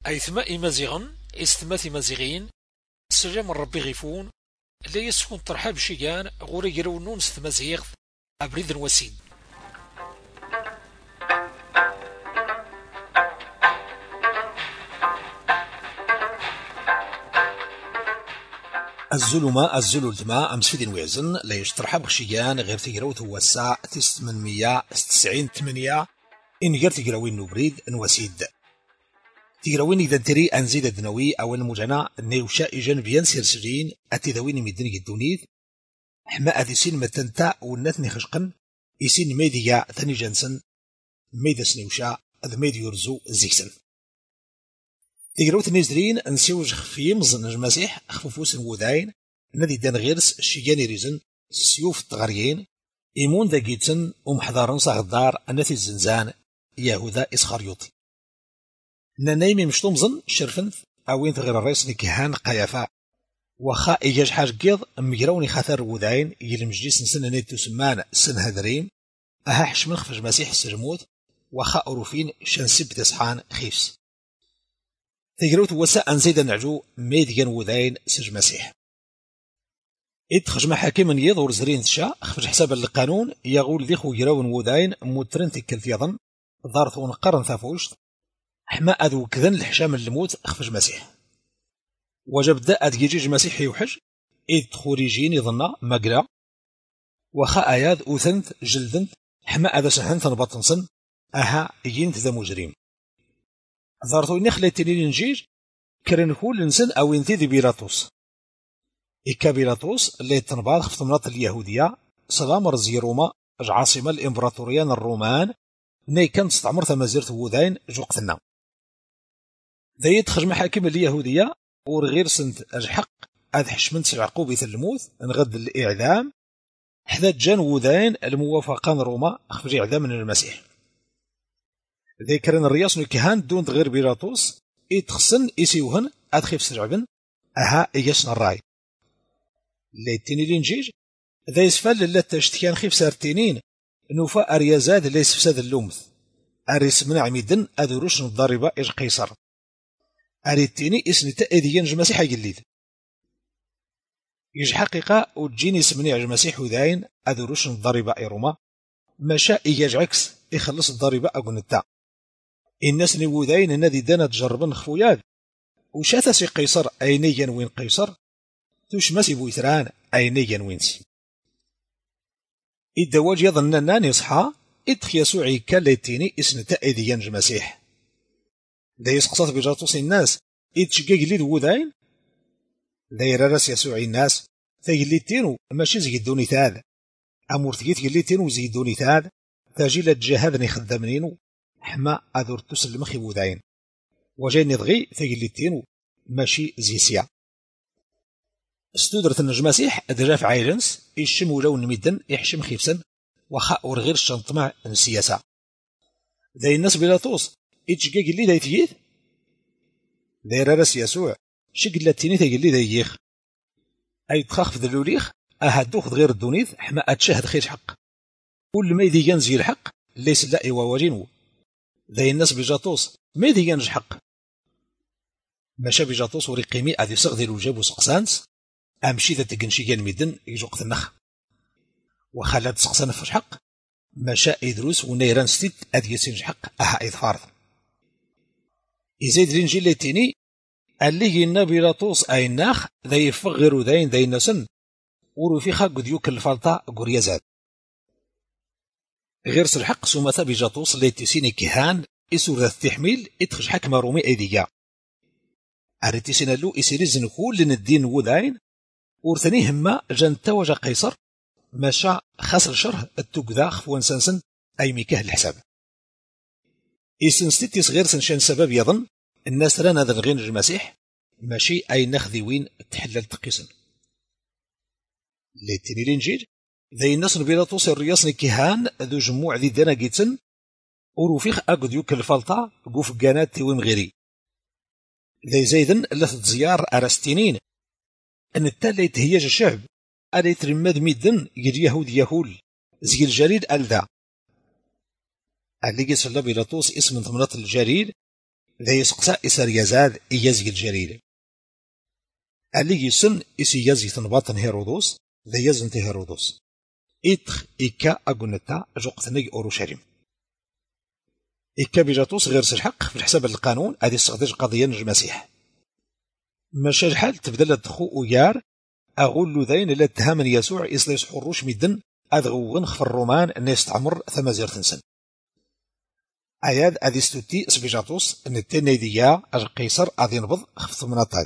أيثما إمازيغن إستما إمازيغين سلام ربي غيفون لا يسكن ترحاب شيغان غوري يرونون ستمازيغ أبريد وسيد. الزلمة الزلمة أمس في دين ويزن لا يشترحب بخشيان غير تقراوت هو الساعة 898 إن غير تقراوين نبريد نوسيد تقراوين إذا تري أنزيد الدنوي أو المجنى نيوشا إجانبيان سيرسلين أتداوين مدن الدونيت حما أذيسين متنتا ونتني خشقن إسين ميديا ثاني جنسن ميدا سنيوشا أذ ميد يرزو زيكسن تقراوت نيزرين نسيوج خفيم مزن المسيح خفوفوس وذاين نادي دان غيرس شيغاني ريزن سيوف التغريين إيمون ذا جيتسن ومحضارن صاغدار أنثي الزنزان يهوذا إسخريوطي نايمي مشطومزن شرفنث أوين غير الرئيس نكهان قيافا وخا إيجاج حاج قيض مجراوني خاثر وذاين يلمجليس نسن نيتو سمان سن هذرين أها حشمن خفج مسيح السرموت وخا أروفين شنسب تسحان خيفس تقراوت وساء أنزيدا نعجو ميديان وذاين سج مسيح إدخج حاكم يضور زرين تشا خفج حساب القانون يقول ذي خو يراون وذاين مترن تكل يظن ضارث ونقرن ثافوشت حما أذو كذن الحشام الموت خفج مسيح وجب دا أدجيج مسيح يوحج إدخوريجين يظن مقلا وخا آياد أوثنت جلدنت حما أذا سهنت نبطنسن أها ينت ذا مجرم ضارثو نخلي تنين نجيج كرنكول نسن أو ينتي ذي بيلاطوس إكا بيلاطوس اللي تنباض في ثمرات اليهودية سلام رزي روما عاصمة الإمبراطوريان الرومان ني كانت تستعمر ثمازيرت وذاين جوقتنا ذا يدخج محاكم اليهودية ورغير سنت أجحق أذ حشمنت العقوبة الموت نغد الإعدام حذا جان وذاين الموافقان روما خفج إعدام من المسيح ذكرن الرياس نكهان دون غير بيلاطوس يتخصن يسيوهن أدخيف سرعبن أها إيجاسنا الراي ليتيني لنجيج ذا يسفل لا تشتكيان خيف سارتينين نوفا أريازاد ليس فساد اللومث أريس منع ميدن أدروش الضاربة إج قيصر أريتيني اسن تأذيان جمسيح يجليد يج حقيقة وتجيني سمني جمسيح وذاين أدروش الضاربة إروما مشا إيجاج عكس يخلص الضاربة أقنتا الناس نبوذين الذي دانا تجربن خفوياد وشاتا سي قيصر أينيا وين قيصر توش ماسي بويثران أينيا وينس الدواج يظننا نصحى إدخ يسوع كاليتيني اسن تأذيان جمسيح دا يسقصات بجرطوس الناس إدشقاق لي دوذين دا يراراس يسوع الناس تاقليتينو ماشي زيدوني تاذ أمورتقيت قليتينو زيدوني تاذ تاجيلة جهاذني خدامنينو حما أذور تسلم خي وذاين وجاني ضغي تاقليتينو ماشي زيسيا استدرت النجماسيح أدراف عايلنس يشم ولو نميدن يحشم خيفسن وخا ورغير الشنطمع نسياسا ذاي الناس بيلاطوس إتشقاق اللي ذا يتيث ذاي رارس يسوع شقلتيني تاقلي ذا ييخ أي تخاخ في ذلوليخ أهدوخ غير الدونيث حما أتشاهد خير حق كل ما يدي ينزي الحق ليس لا إيواواجينو ذاي الناس بجاطوس ما يدي ينج حق ماشا بجاطوس وريقيمي أذي صغذي الوجاب وسقسانس أمشي ذا تقنشي كان ميدن يجوق النخ وخلات سقسان فش حق ماشا إدروس ونيران ستيت أذي يسينج حق أها إظفارض إزايد رينجي ليتيني اللي النبي لاطوس أي الناخ ذا يفغر ذاين ذاين نسن وروفيخا قد يوكل الفلطة قريزات غير الحق سومتا بجاطوس ليتيسيني كهان إسور ذا التحميل إتخش حكم رومي أيديا أريتيسين اللو إسيريزن كل الدين وذاين ورثني هما جان توجا قيصر ماشا خسر شره التقذاخ وانسانسن أي ميكاه الحساب إسنستيتيس غير سنشان سبب يظن الناس رانا ذا الغين المسيح ماشي أي نخذي وين تحلل تقيسن ليتني الإنجيل ذي الناس بيلاطوس الرياصني كهان ذو جموع ذي دانا جيتسن وروفيخ أقد يوكل الفلطة قوف قانات تيويم غيري ذي زيدن لث زيار أرستينين أن التالي تهيج الشعب ألي ترماد ميدن يجي يهود يهول زي الجريد ألذا اللي قيس الله بيلاطوس اسم ثمرات الجريد ذا يسقسا إسار يزاد إيازي الجليل اللي يسن إسي يزي تنباطن هيرودوس ذا يزنت هيرودوس إتخ إكا أقنتا جوقتني أورشليم إكا بيجاتوس غير سجحق في الحساب القانون هذه استخدج قضية نج المسيح ماشا الحال تبدل تخو ويار أقول له ذين لا تهامن يسوع إسليس حروش مدن أدغوغن خف الرومان الناس تعمر ثمازير تنسن عياد أدي ستوتي سبيجاتوس أن التنيدية أج قيصر أدي نبض خف مناطال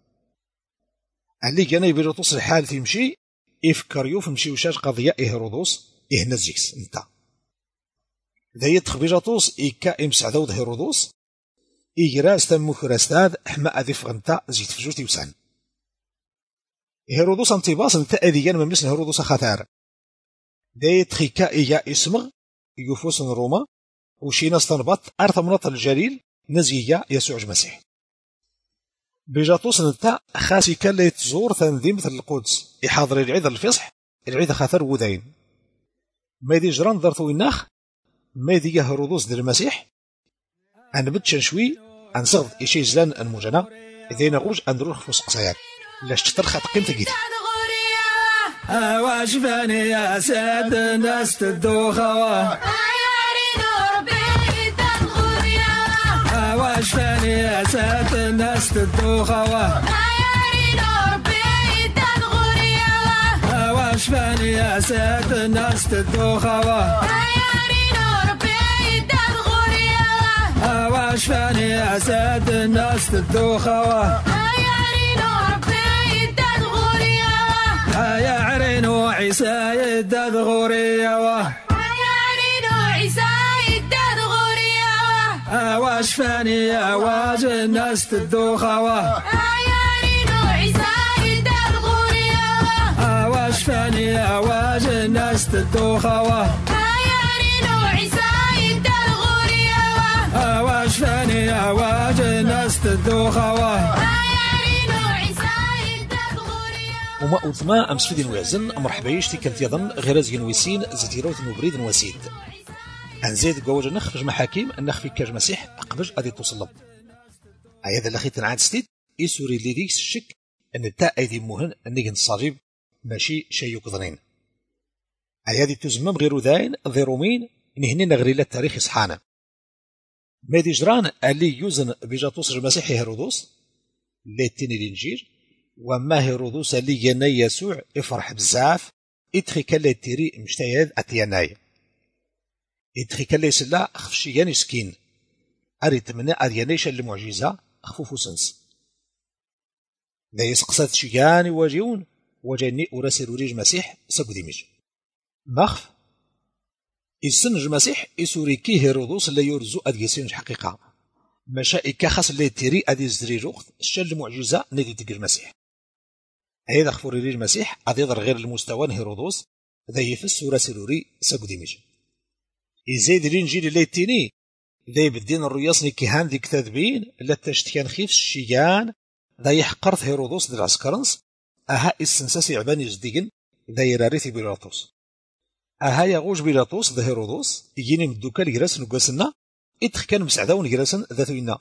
اللي كان بيجاتوس الحال تمشي إفكار يوف مشي وشاج قضية هيرودوس إهنزيكس انت ذا يدخ بيجاتوس إيكا إمسعدود هيرودوس إيجراس تمو كراستاد حما أذي فغنتا زيت فجوتي وسان هيرودوس انتباس انت أذيان مملسن هيرودوس خاتار ذا يدخ إيكا إيجا اسمغ يوفوسن روما وشينا استنبط أرثمنط الجليل نزيجا يسوع المسيح بيجاتوس انت خاسي كان ليتزور تنظيمة القدس يحاضر العيد الفصح العيد خاثر وذين ما يدي جران درتو الناخ ما يدي هيرودوس ديال المسيح أنا بدش نشوي أنصغد إشي زلان المجنة إذا نغوج أندروح في سقسيات لاش تترخى تقيم تقيت واش باني يا ساد الناس تدوخوا واش باني يا ساد الناس تدوخوا واش باني يا ساد الناس تدوخوا واش باني يا ساد الناس تدوخوا يا عرينو عيسى يداد غوريا واش فاني يا واج الناس تدوخوا واش فاني يا واج الناس تدوخوا واش فاني يا واج الناس تدوخوا وما أثما أمس فيدين ويعزن مرحبا يشتي كانت يظن غير زين ويسين زتيروت نبريد وسيد أنزيد قوج النخ في محاكيم النخ في كاج مسيح أقبج أدي تصلب أيضا الأخي تنعاد ستيد إسوري اللي ديكس الشك أن التاء أيدي مهن أنك نصاجب ماشي شي يقضنين أيادي تزمم غير ذاين ضيرومين نهنين غريلة التاريخ إصحانا مادي جران اللي يوزن بجاتوس المسيح هيرودوس اللي تيني الإنجيل وما هيرودوس اللي يناي يسوع يفرح بزاف إدخي كالي تيري مشتايد أتياناي إدخي كالي سلا خفشيان يسكين أريد مني أريانيش المعجزة خفوفو سنس ذا يسقسات شيان واجيون وجاني أراسل وريج مسيح ساقو ديميج مخف السنج مسيح يسوريكي هيرودوس اللي يرزو أديسينج حقيقة مشائكا خاص اللي تيري أدي زريروخت الشال المعجزة ندي تقل المسيح هيدا خفوري ريج مسيح أديضر غير المستوى هيرودوس ذا يفس وراسل وري ساقو ديميج يزيد الإنجيل اللي تيني ذا يبدين الرياصني كيهان ذي كتاذبين لا تشتكان خيف الشيان ذا يحقرت هيرودوس ذي العسكرنس أها السنساسي عباني جديقن ذا يراريثي بيلاطوس أها يغوج بيلاطوس ذا هيرودوس يجيني من الدوكا لجراس نقاسنا إدخ كان مسعداون جراسن ذاتوينا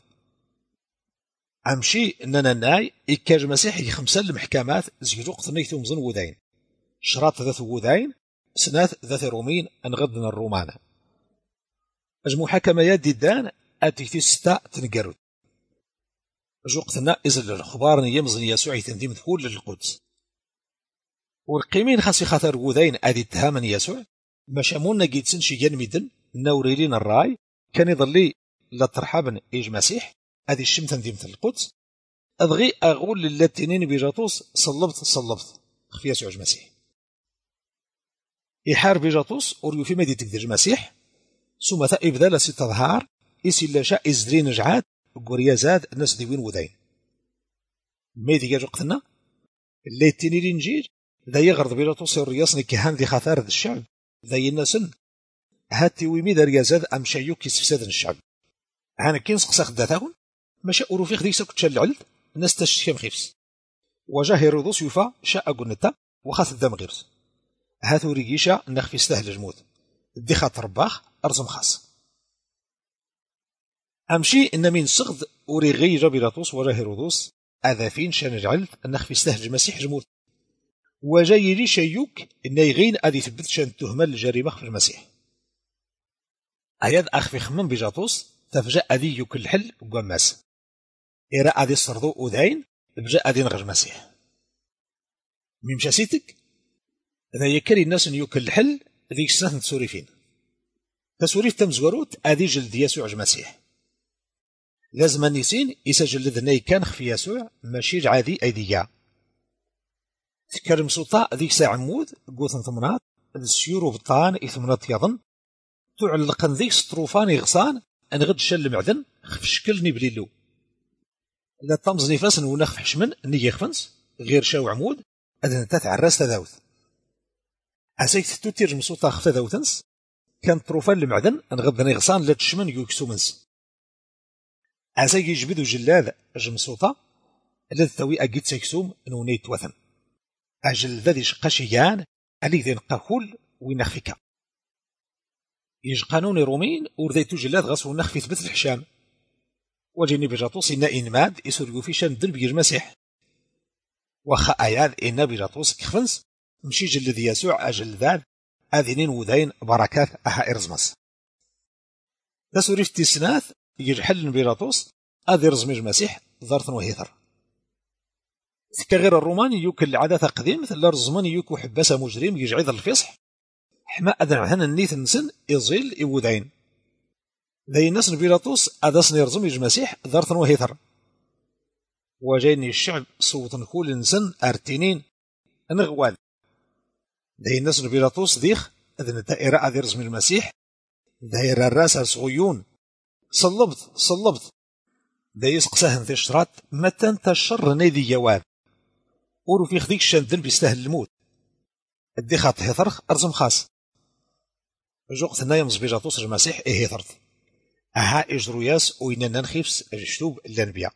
أمشي إننا ناي إكاج مسيحي خمسة المحكمات زيجو قطنيثو مزن وذين شراط ذات وذين سنات ذات رومين أنغضنا الرومان أجمو حكميات ديدان أتيتي ستة تنقرد جوقتنا إزل الأخبار يمزن يسوع تنديم دخول للقدس والقيمين خاصي خاطر وذين أدي تهامن يسوع مشامونا جيتسن شيان ميدن نوريلين الراي كان يضلي لا ترحبن إيج مسيح أدي الشم تنديم القدس أبغي أقول للاتنين بيجاطوس صلبت خفي يسوع المسيح يحار بيجاطوس أوريو في مدي تقدر المسيح ثم إبدال ستة ظهار إسي لا شاء إزدرين رجعات قوريا زاد الناس ديوين وذين ميدي جاج وقتنا اللي تيني الإنجيل ذا يغرض بيجاطوس الرياصني كهان ذي خاثار ذا الشعب ذا يناسن هاتي ويمي دار يزاد أم شايو كيس فساد الشعب هانا كين سقسا خداتاون ماشا أوروفيق ديسا كتشال العلد الناس تشتكي مخيفس وجا هيرودوس يوفا شاء قلنتا وخاث الدم غيرس هاتو ريقيشا نخفي استهل الموت دي خاطر باخ أرزم خاص أمشي إن من صغد أوريغي بيلاطس ولا هيرودوس هذا فين شان جعلت أنخ في استهج المسيح جمود وجاي لي شيوك إن يغين أدي ثبت شان تهمل الجريمة في المسيح أياد أخفي خمم بيجاطوس تفجأ أدي يوك الحل وقماس إرا أدي الصردو أدين بجاء أدي نغج مسيح ممشاسيتك إذا يكري الناس يوك الحل ذيك سنة تسوريفين تسوريف تمزوروت أدي جلد يسوع المسيح لازم النسين يسجل ذني كان خفي يسوع ماشي عادي أيديا تكرم سلطة ذيك ساعة عمود قوثن ثمنات السيورو بطان إثمنات يظن تعلقن ذيك سطروفان يغصان أن غد شل معدن خف شكلني بليلو لا تمزني فاسن ونخف حشمن ني يخفنس غير شاو عمود أذن تتعرس تذاوث أسيك تتير مسلطة خف ذاوثنس كان طروفان المعدن أن غد يغصان لا تشمن يكسو منس أسيك يجبدو جلاد جمسوطة الذي ثوي أجد سيكسوم نونيت وثن أجل ذي شقاشيان علي ذي نقاكول وينخفيكا يجقانون رومين ورديتو جلاد غصو نخفي ثبت الحشام وجيني بجاطوس إنا إنماد يسرقو في شان دربي المسيح وخا آياد إنا بجاطوس كخفنس مشي جل ذي يسوع أجل ذاد أذنين وذين بركات أها إرزمس تسوريف تسناث يجحل بيلاطوس أذي رزمي المسيح ضارث وهيثر كغير الروماني يوك العادة قديم مثل الرزمان يوك وحباسة مجرم يجعيد الفصح حما أذن عهن النيث نسن يزيل إيودين ذي الناس بيلاطوس أدسن يرزم المسيح ضارث وهيثر وجيني الشعب صوت كل نسن أرتينين نغواد ذي الناس بيلاطوس ديخ أذن الدائرة أذي رزم المسيح دائرة الراس صغيون صلبت دا يسقساهن في الشراط متى انت الشر نيدي جواد ورو في خديك الشندن بيستاهل الموت ادي خاط هيثرخ ارزم خاص جوقت نايمز بيجاطوس المسيح هيثرت اها اجروياس ويننا نخيفس الشتوب الانبياء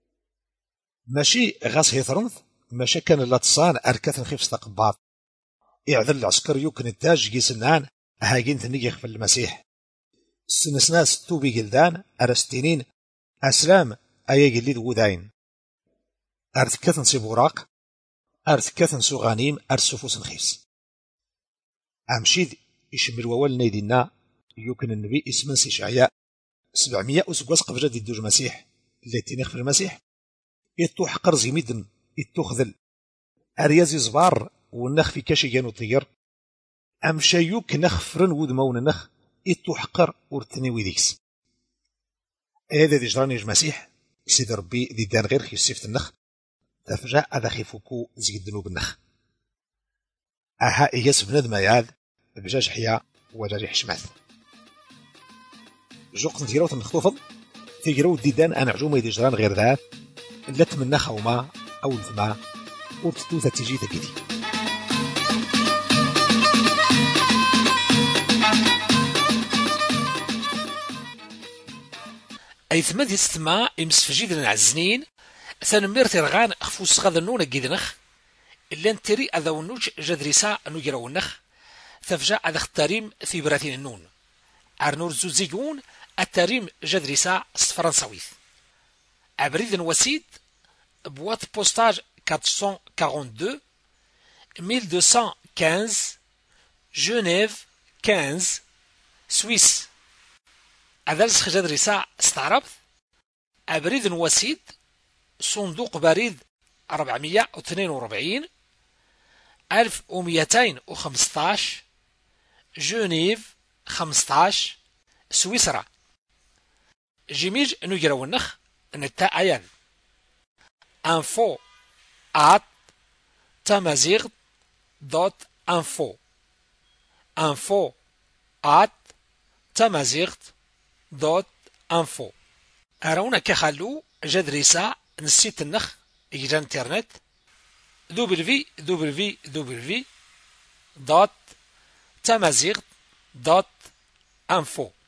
ماشي غاس هيثرنث ماشي كان لا تصان اركات نخيفس تقباط يعذل العسكر يوكن التاج جيسنان اها جنت نيخ في المسيح سنسناس توبي جلدان أرستينين أسلام أيا جليد وذاين أرتكثن سيبوراق أرتكثن سوغانيم أرسفوس نخيس أمشيد يشمل ووال نيدنا يمكن النبي اسمن سيشعياء 700 أسقواس قبل جديد دوج المسيح التي نخف المسيح يتو حقر زيميدن يتو خذل أريازي زبار ونخ في كاشي جانو طير أمشايوك نخفرن ودمون نخ إتو حقر ورتني ويديكس هذا دي جراني المسيح سيد ربي دي دان غير خي سيفت النخ تفجأ أذا خيفوكو زيد دنوب النخ أها إياس بندم ياد بجاج حيا وجاري حشمات جوق نتيروت المخطوفض تيجرو ديدان أنا عجومة دي جران غير ذات إلا تمنى خوما أو الثما ورتتوثة تيجي تكيدي أي ثماد يستمع يمسفجيد العزنين ثانمير ترغان أخفوس غاذنون جيدنخ إلا نتري أذا ونوج جدريسا نجرا ونخ ثفجاء أذا اختاريم في براتين النون أرنور زوزيجون التاريم جدريسا فرنساويث أبريد وسيد بوات بوستاج 442 1215 جنيف 15 سويس أذلس جدريسا استعربت أبريد وسيد صندوق بريد 442 1215 جنيف 15 سويسرا جيميج نجرا ونخ نتا أيان info @tamazigh.info info @tamazigh.info أراونا كخلو جدريسا نسيت النخ إجرا انترنت www.tamazigh.info